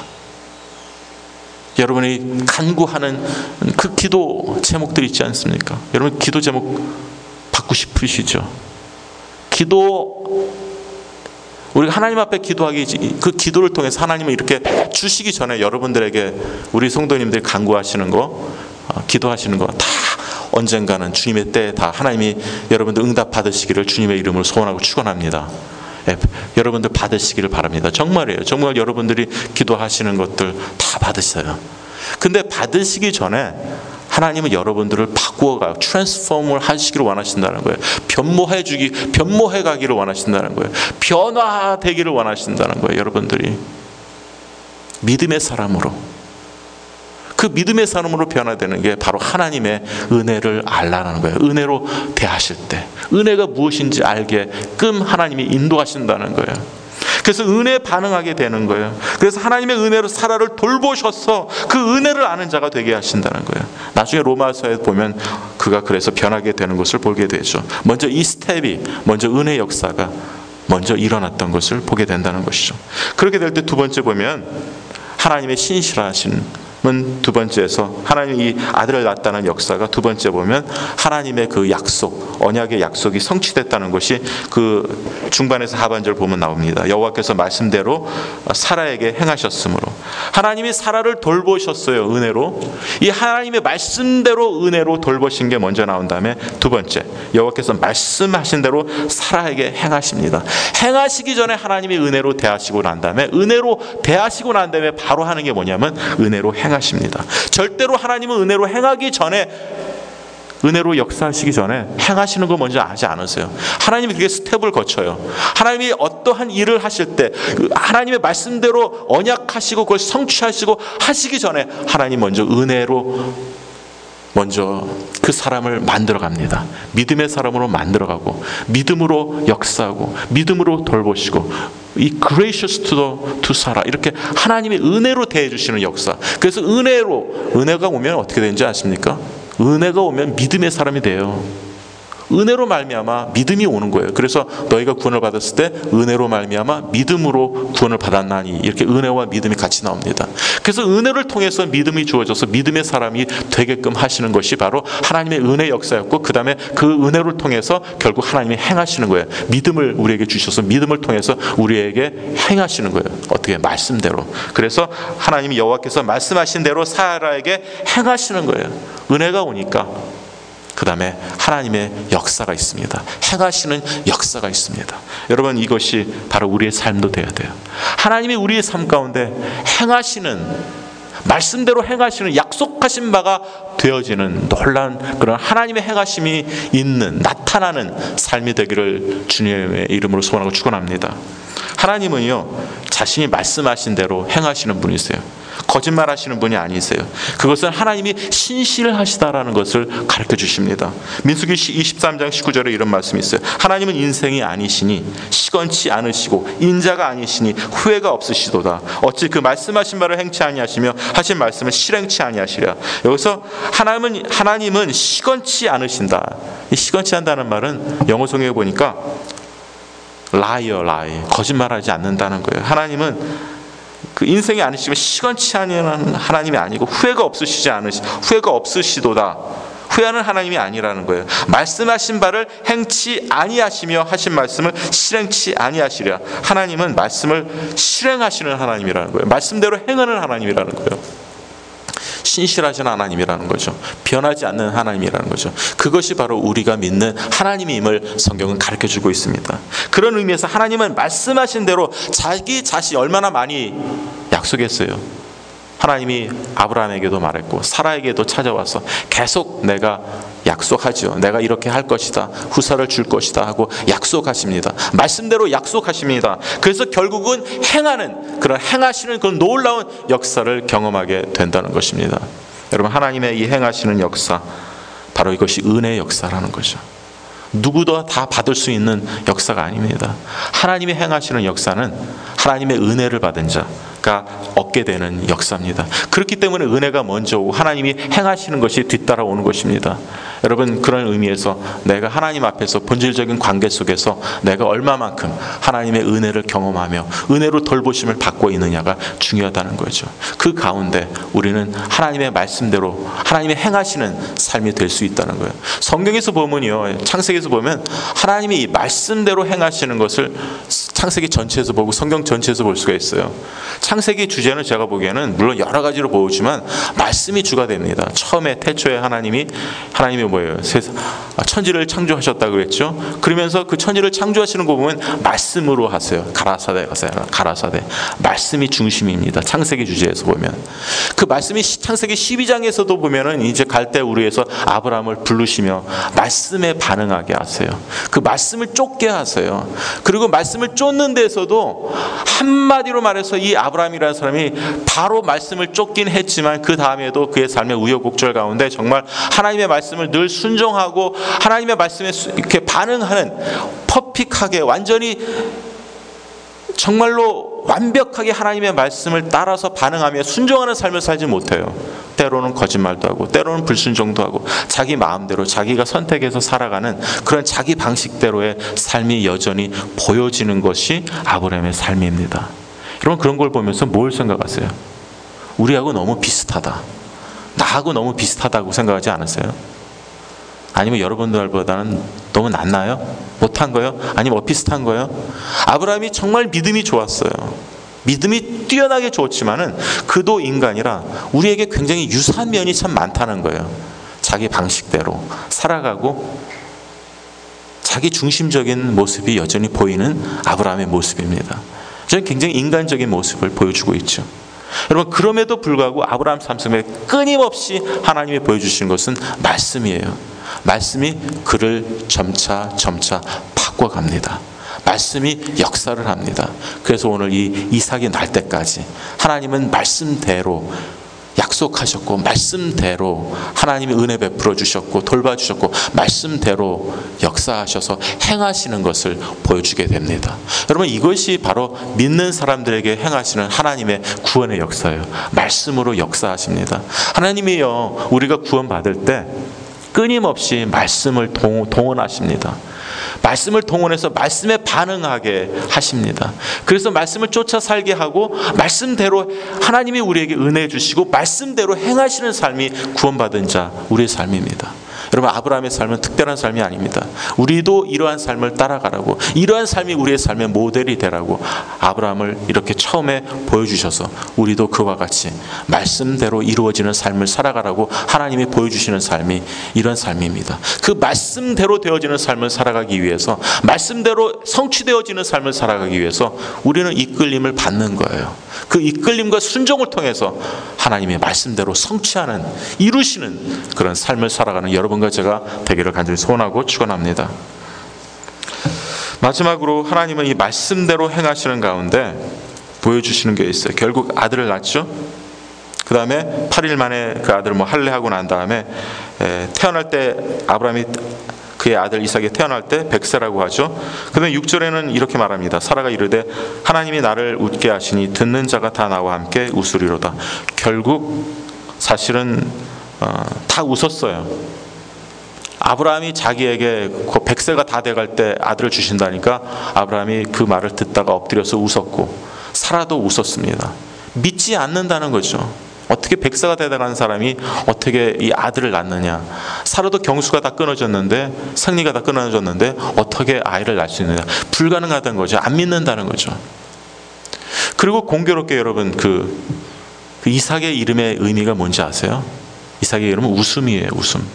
Speaker 1: 여러분이 간구하는 그 기도 제목들이 있지 않습니까? 여러분, 기도 제목 받고 싶으시죠? 기도, 우리가 하나님 앞에 기도하기, 그 기도를 통해서 하나님은 이렇게 주시기 전에 여러분들에게, 우리 성도님들이 간구하시는 거, 기도하시는 거 다 언젠가는 주님의 때에 다 하나님이 여러분들 응답 받으시기를 주님의 이름으로 소원하고 축원합니다. 예, 여러분들 받으시기를 바랍니다. 정말이에요. 정말 여러분들이 기도하시는 것들 다 받으셔요. 근데 받으시기 전에 하나님은 여러분들을 바꾸어가요. 트랜스폼을 하시기를 원하신다는 거예요. 변모해 주기, 변모해 가기를 원하신다는 거예요. 변화되기를 원하신다는 거예요. 여러분들이 믿음의 사람으로, 그 믿음의 사람으로 변화되는 게 바로 하나님의 은혜를 알라는 거예요. 은혜로 대하실 때 은혜가 무엇인지 알게끔 하나님이 인도하신다는 거예요. 그래서 은혜에 반응하게 되는 거예요. 그래서 하나님의 은혜로 사라를 돌보셔서 그 은혜를 아는 자가 되게 하신다는 거예요. 나중에 로마서에 보면 그가 그래서 변하게 되는 것을 보게 되죠. 먼저 이 스텝이, 먼저 은혜 역사가 먼저 일어났던 것을 보게 된다는 것이죠. 그렇게 될 때 두 번째 보면 하나님의 신실하신 두 번째에서 하나님이 이 아들을 낳았다는 역사가, 두 번째 보면 하나님의 그 약속, 언약의 약속이 성취됐다는 것이 그 중반에서 하반절 보면 나옵니다. 여호와께서 말씀대로 사라에게 행하셨으므로, 하나님이 사라를 돌보셨어요. 은혜로. 이 하나님의 말씀대로 은혜로 돌보신 게 먼저 나온 다음에 두 번째, 여호와께서 말씀하신 대로 사라에게 행하십니다. 행하시기 전에 하나님이 은혜로 대하시고 난 다음에, 은혜로 대하시고 난 다음에 바로 하는 게 뭐냐면 은혜로 행하십니다. 절대로 하나님은 은혜로 행하기 전에 은혜로 역사하시기 전에 행하시는 거 먼저 아지 않으세요? 하나님이 그게 스텝을 거쳐요. 하나님이 어떠한 일을 하실 때 하나님의 말씀대로 언약하시고 그걸 성취하시고 하시기 전에 하나님 먼저 은혜로 먼저 그 사람을 만들어갑니다. 믿음의 사람으로 만들어가고 믿음으로 역사하고 믿음으로 돌보시고 이 gracious to, the, to 사라 이렇게 하나님이 은혜로 대해주시는 역사. 그래서 은혜로 은혜가 오면 어떻게 되는지 아십니까? 은혜가 오면 믿음의 사람이 돼요. 은혜로 말미암아 믿음이 오는 거예요. 그래서 너희가 구원을 받았을 때 은혜로 말미암아 믿음으로 구원을 받았나니 이렇게 은혜와 믿음이 같이 나옵니다. 그래서 은혜를 통해서 믿음이 주어져서 믿음의 사람이 되게끔 하시는 것이 바로 하나님의 은혜 역사였고 그 다음에 그 은혜를 통해서 결국 하나님이 행하시는 거예요. 믿음을 우리에게 주셔서 믿음을 통해서 우리에게 행하시는 거예요. 어떻게? 말씀대로. 그래서 하나님이 여호와께서 말씀하신 대로 사라에게 행하시는 거예요. 은혜가 오니까 그 다음에 하나님의 역사가 있습니다. 행하시는 역사가 있습니다. 여러분 이것이 바로 우리의 삶도 돼야 돼요. 하나님이 우리의 삶 가운데 행하시는 말씀대로 행하시는 약속하신 바가 되어지는 놀라운 그런 하나님의 행하심이 있는 나타나는 삶이 되기를 주님의 이름으로 소원하고 축원합니다. 하나님은요 자신이 말씀하신 대로 행하시는 분이세요. 거짓말하시는 분이 아니세요. 그것은 하나님이 신실하시다라는 것을 가르쳐 주십니다. 민수기 이십삼 장 십구 절에 이런 말씀이 있어요. 하나님은 인생이 아니시니 시건치 않으시고 인자가 아니시니 후회가 없으시도다. 어찌 그 말씀하신 바를 행치 아니하시며 하신 말씀을 실행치 아니하시랴. 여기서 하나님은 하나님은 시건치 않으신다. 이 시건치 한다는 말은 영어 성경에 보니까 liar, lie, 거짓말하지 않는다는 거예요. 하나님은 그 인생이 아니시면 시건치 않은 하나님이 아니고 후회가 없으시지 않으시 후회가 없으시도다. 후회하는 하나님이 아니라는 거예요. 말씀하신 바를 행치 아니하시며 하신 말씀을 실행치 아니하시랴. 하나님은 말씀을 실행하시는 하나님이라는 거예요. 말씀대로 행하는 하나님이라는 거예요. 신실하신 하나님이라는 거죠. 변하지 않는 하나님이라는 거죠. 그것이 바로 우리가 믿는 하나님임을 성경은 가르쳐주고 있습니다. 그런 의미에서 하나님은 말씀하신 대로 자기 자신이 얼마나 많이 약속했어요. 하나님이 아브라함에게도 말했고 사라에게도 찾아와서 계속 내가 약속하죠. 내가 이렇게 할 것이다. 후사를 줄 것이다 하고 약속하십니다. 말씀대로 약속하십니다. 그래서 결국은 행하는 그런 행하시는 그런 놀라운 역사를 경험하게 된다는 것입니다. 여러분 하나님의 이 행하시는 역사 바로 이것이 은혜의 역사라는 거죠. 누구도 다 받을 수 있는 역사가 아닙니다. 하나님이 행하시는 역사는 하나님의 은혜를 받은 자가 얻게 되는 역사입니다. 그렇기 때문에 은혜가 먼저 오고 하나님이 행하시는 것이 뒤따라오는 것입니다. 여러분 그런 의미에서 내가 하나님 앞에서 본질적인 관계 속에서 내가 얼마만큼 하나님의 은혜를 경험하며 은혜로 돌보심을 받고 있느냐가 중요하다는 거죠. 그 가운데 우리는 하나님의 말씀대로 하나님의 행하시는 삶이 될 수 있다는 거예요. 성경에서 보면요, 창세기에서 보면 하나님이 이 말씀대로 행하시는 것을 창세기 전체에서 보고 성경 전체에서 볼 수가 있어요. 창세기 주제는 제가 보기에는 물론 여러 가지로 보지만 말씀이 주가 됩니다. 처음에 태초에 하나님이 하나님이 뭐예요? 천지를 창조하셨다고 그랬죠. 그러면서 그 천지를 창조하시는 거 보면 말씀으로 하세요. 가라사대 가세요. 가라사대. 말씀이 중심입니다. 창세기 주제에서 보면 그 말씀이 창세기 십이 장에서도 보면은 이제 갈대 우르에서 아브라함을 부르시며 말씀에 반응하게 하세요. 그 말씀을 쫓게 하세요. 그리고 말씀을 쫓는 데서도 한마디로 말해서 이 아브라함이라는 사람이 바로 말씀을 쫓긴 했지만 그 다음에도 그의 삶의 우여곡절 가운데 정말 하나님의 말씀을 늘 순종하고 하나님의 말씀에 이렇게 반응하는 퍼펙트하게 완전히 정말로 완벽하게 하나님의 말씀을 따라서 반응하며 순종하는 삶을 살지 못해요. 때로는 거짓말도 하고 때로는 불순종도 하고 자기 마음대로 자기가 선택해서 살아가는 그런 자기 방식대로의 삶이 여전히 보여지는 것이 아브라함의 삶입니다. 여러분 그런 걸 보면서 뭘 생각하세요? 우리하고 너무 비슷하다. 나하고 너무 비슷하다고 생각하지 않으세요? 아니면 여러분들보다는 너무 낫나요? 못한 거요? 아니면 비슷한 거요? 아브라함이 정말 믿음이 좋았어요. 믿음이 뛰어나게 좋았지만은 그도 인간이라 우리에게 굉장히 유사한 면이 참 많다는 거예요. 자기 방식대로 살아가고 자기 중심적인 모습이 여전히 보이는 아브라함의 모습입니다. 저는 굉장히 인간적인 모습을 보여주고 있죠. 여러분 그럼에도 불구하고 아브라함 삶 속에 끊임없이 하나님이 보여주시는 것은 말씀이에요. 말씀이 그를 점차 점차 바꿔갑니다. 말씀이 역사를 합니다. 그래서 오늘 이 이삭이 날 때까지 하나님은 말씀대로 약속하셨고, 말씀대로 하나님이 은혜 베풀어 주셨고 돌봐주셨고, 말씀대로 역사하셔서 행하시는 것을 보여주게 됩니다. 여러분, 이것이 바로 믿는 사람들에게 행하시는 하나님의 구원의 역사예요. 말씀으로 역사하십니다. 하나님이요, 우리가 구원받을 때 끊임없이 말씀을 동원하십니다. 말씀을 동원해서 말씀에 반응하게 하십니다. 그래서 말씀을 쫓아 살게 하고, 말씀대로 하나님이 우리에게 은혜 주시고 말씀대로 행하시는 삶이 구원받은 자 우리의 삶입니다. 여러분, 아브라함의 삶은 특별한 삶이 아닙니다. 우리도 이러한 삶을 따라가라고, 이러한 삶이 우리의 삶의 모델이 되라고 아브라함을 이렇게 처음에 보여주셔서 우리도 그와 같이 말씀대로 이루어지는 삶을 살아가라고 하나님이 보여주시는 삶이 이런 삶입니다. 그 말씀대로 되어지는 삶을 살아가기 위해서, 말씀대로 성취되어지는 삶을 살아가기 위해서 우리는 이끌림을 받는 거예요. 그 이끌림과 순종을 통해서 하나님의 말씀대로 성취하는, 이루시는 그런 삶을 살아가는 여러분과 제가 되기를 간절히 소원하고 축원합니다. 마지막으로 하나님은 이 말씀대로 행하시는 가운데 보여주시는 게 있어요. 결국 아들을 낳죠. 그 다음에 팔 일 만에 그 아들을 뭐 할례하고 난 다음에 태어날 때, 아브라함이 그의 아들 이삭이 태어날 때 백세라고 하죠. 그다음에 육 절에는 이렇게 말합니다. 사라가 이르되 하나님이 나를 웃게 하시니 듣는 자가 다 나와 함께 웃으리로다. 결국 사실은 어, 다 웃었어요. 아브라함이 자기에게 그 백세가 다 돼갈 때 아들을 주신다니까 아브라함이 그 말을 듣다가 엎드려서 웃었고, 사라도 웃었습니다. 믿지 않는다는 거죠. 어떻게 백세가 되어가는 사람이 어떻게 이 아들을 낳느냐. 사라도 경수가 다 끊어졌는데, 생리가 다 끊어졌는데 어떻게 아이를 낳을 수 있느냐. 불가능하다는 거죠. 안 믿는다는 거죠. 그리고 공교롭게 여러분, 그, 그 이삭의 이름의 의미가 뭔지 아세요? 이삭의 이름은 웃음이에요. 웃음.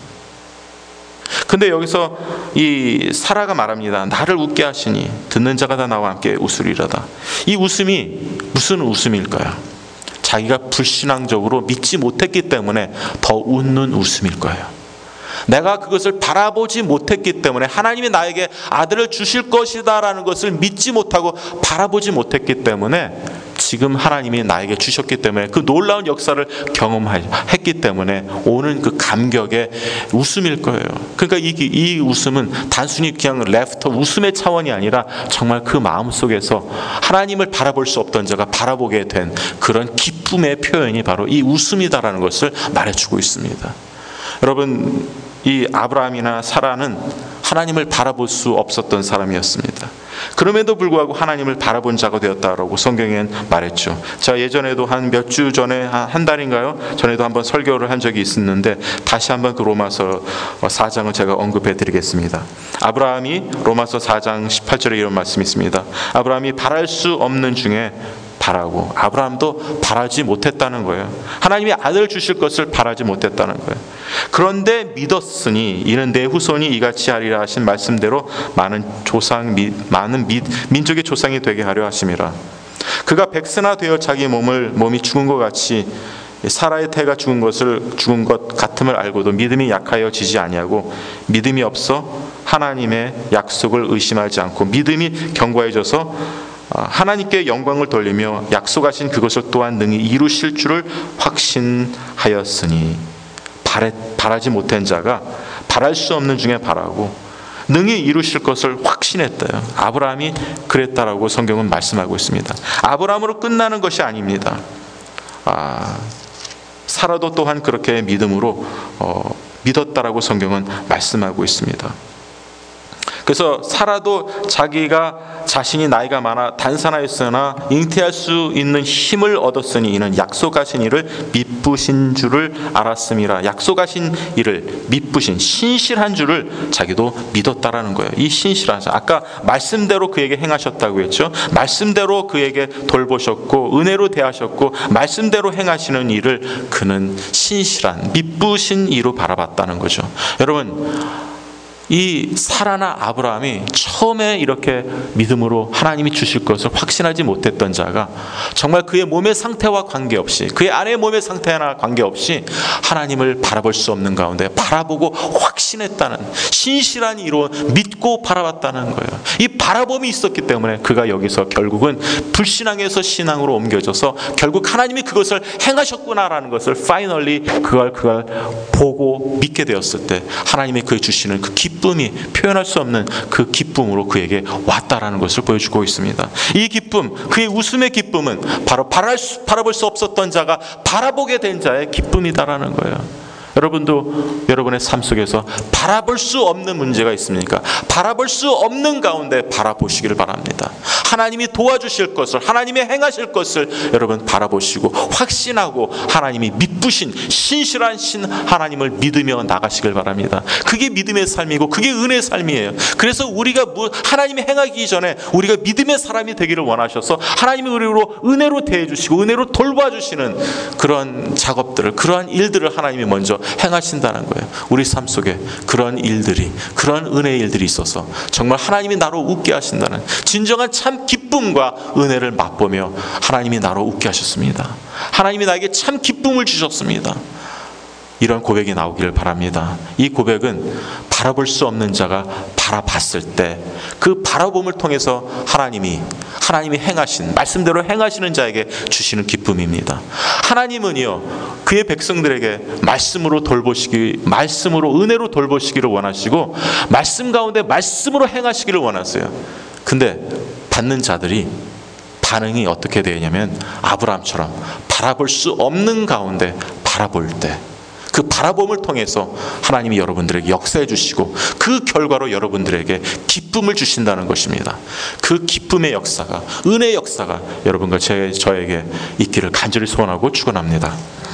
Speaker 1: 근데 여기서 이 사라가 말합니다. 나를 웃게 하시니 듣는 자가 다 나와 함께 웃으리로다. 이 웃음이 무슨 웃음일까요? 자기가 불신앙적으로 믿지 못했기 때문에 더 웃는 웃음일 거예요. 내가 그것을 바라보지 못했기 때문에, 하나님이 나에게 아들을 주실 것이다 라는 것을 믿지 못하고 바라보지 못했기 때문에, 지금 하나님이 나에게 주셨기 때문에, 그 놀라운 역사를 경험했기 때문에 오는 그 감격의 웃음일 거예요. 그러니까 이, 이 웃음은 단순히 그냥 레프터 웃음의 차원이 아니라 정말 그 마음 속에서 하나님을 바라볼 수 없던 자가 바라보게 된 그런 기쁨의 표현이 바로 이 웃음이다라는 것을 말해주고 있습니다. 여러분, 이 아브라함이나 사라는 하나님을 바라볼 수 없었던 사람이었습니다. 그럼에도 불구하고 하나님을 바라본 자가 되었다라고 성경엔 말했죠. 자, 예전에도 한 몇 주 전에, 한 달인가요? 전에도 한번 설교를 한 적이 있었는데 다시 한번 그 로마서 사 장을 제가 언급해 드리겠습니다. 아브라함이 로마서 사 장 십팔 절에 이런 말씀이 있습니다. 아브라함이 바랄 수 없는 중에 바라고, 아브라함도 바라지 못했다는 거예요. 하나님이 아들 주실 것을 바라지 못했다는 거예요. 그런데 믿었으니 이는 내 후손이 이같이 하리라 하신 말씀대로 많은 조상, 많은 민족의 조상이 되게 하려 하심이라. 그가 백세나 되어 자기 몸을 몸이 죽은 것 같이, 사라의 태가 죽은 것을 죽은 것 같음을 알고도 믿음이 약하여지지 아니하고, 믿음이 없어 하나님의 약속을 의심하지 않고 믿음이 견고해져서 하나님께 영광을 돌리며 약속하신 그것을 또한 능히 이루실 줄을 확신하였으니, 바래, 바라지 못한 자가 바랄 수 없는 중에 바라고 능히 이루실 것을 확신했대요. 아브라함이 그랬다라고 성경은 말씀하고 있습니다. 아브라함으로 끝나는 것이 아닙니다. 아, 사라도 또한 그렇게 믿음으로 어, 믿었다라고 성경은 말씀하고 있습니다. 그래서 사라도 자기가 자신이 나이가 많아 단산하였으나 잉태할 수 있는 힘을 얻었으니 이는 약속하신 일을 미쁘신 줄을 알았음이라. 약속하신 일을 미쁘신, 신실한 줄을 자기도 믿었다라는 거예요. 이 신실한, 아까 말씀대로 그에게 행하셨다고 했죠. 말씀대로 그에게 돌보셨고 은혜로 대하셨고 말씀대로 행하시는 일을 그는 신실한, 미쁘신 이로 바라봤다는 거죠. 여러분, 이 사라나 아브라함이 처음에 이렇게 믿음으로 하나님이 주실 것을 확신하지 못했던 자가 정말 그의 몸의 상태와 관계없이, 그의 아내의 몸의 상태나 관계없이 하나님을 바라볼 수 없는 가운데 바라보고 확신했다는, 신실한 이로 믿고 바라봤다는 거예요. 이 바라봄이 있었기 때문에 그가 여기서 결국은 불신앙에서 신앙으로 옮겨져서 결국 하나님이 그것을 행하셨구나라는 것을 파이널리 그걸 그걸 보고 믿게 되었을 때 하나님이 그에 주시는 그 기쁨이 표현할 수 없는 그 기쁨으로 그에게 왔다라는 것을 보여주고 있습니다. 이 기쁨, 그의 웃음의 기쁨은 바로 바라볼 수 없었던 자가 바라보게 된 자의 기쁨이다라는 거예요. 여러분도 여러분의 삶 속에서 바라볼 수 없는 문제가 있습니까? 바라볼 수 없는 가운데 바라보시기를 바랍니다. 하나님이 도와주실 것을, 하나님이 행하실 것을 여러분 바라보시고 확신하고 하나님이 믿으신 신실한 신 하나님을 믿으며 나가시길 바랍니다. 그게 믿음의 삶이고 그게 은혜의 삶이에요. 그래서 우리가 하나님이 행하기 전에 우리가 믿음의 사람이 되기를 원하셔서 하나님이 우리로 은혜로 대해주시고 은혜로 돌봐주시는 그런 작업들을, 그러한 일들을 하나님이 먼저 행하신다는 거예요. 우리 삶 속에 그런 일들이, 그런 은혜의 일들이 있어서 정말 하나님이 나로 웃게 하신다는 진정한 참 기쁨과 은혜를 맛보며 하나님이 나로 웃게 하셨습니다. 하나님이 나에게 참 기쁨을 주셨습니다. 이런 고백이 나오기를 바랍니다. 이 고백은 바라볼 수 없는 자가 바라봤을 때 그 바라봄을 통해서 하나님이 하나님이 행하신, 말씀대로 행하시는 자에게 주시는 기쁨입니다. 하나님은요, 그의 백성들에게 말씀으로 돌보시기, 말씀으로 은혜로 돌보시기를 원하시고 말씀 가운데 말씀으로 행하시기를 원하세요. 근데 받는 자들이 반응이 어떻게 되냐면 아브라함처럼 바라볼 수 없는 가운데 바라볼 때 그 바라봄을 통해서 하나님이 여러분들에게 역사해 주시고 그 결과로 여러분들에게 기쁨을 주신다는 것입니다. 그 기쁨의 역사가, 은혜의 역사가 여러분과 제, 저에게 있기를 간절히 소원하고 축원합니다.